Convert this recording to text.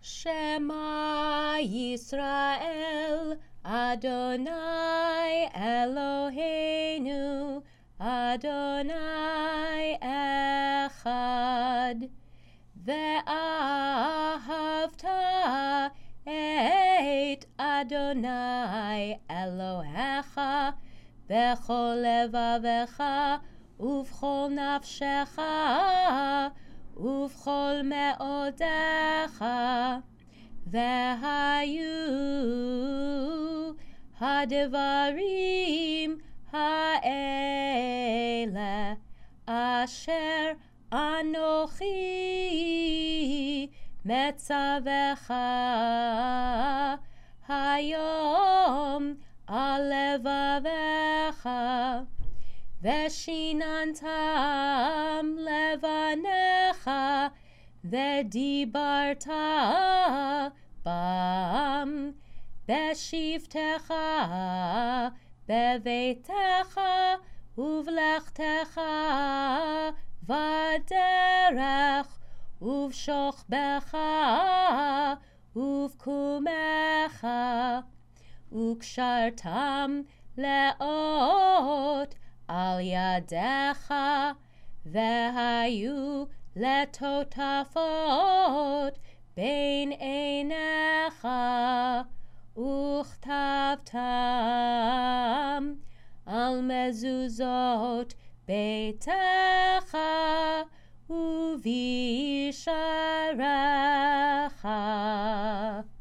Shema Yisrael, Adonai Eloheinu, Adonai Echad. Ve'ahavta et Adonai Elohecha b'chol levavecha uv'chol nafshecha uv'chol me'odecha. Ve'hayu ha'devarim ha'ele asher Anochi metzavecha hayom alevavecha veshinantam levanecha vedibarta bam beshivtecha bevetecha uvlechtecha Vaderech uv'shochbecha uv'kumecha ukshartam leot al yadecha vehayu letotafot bein einecha uchtavtam al mezuzot Beitecha uvisharecha.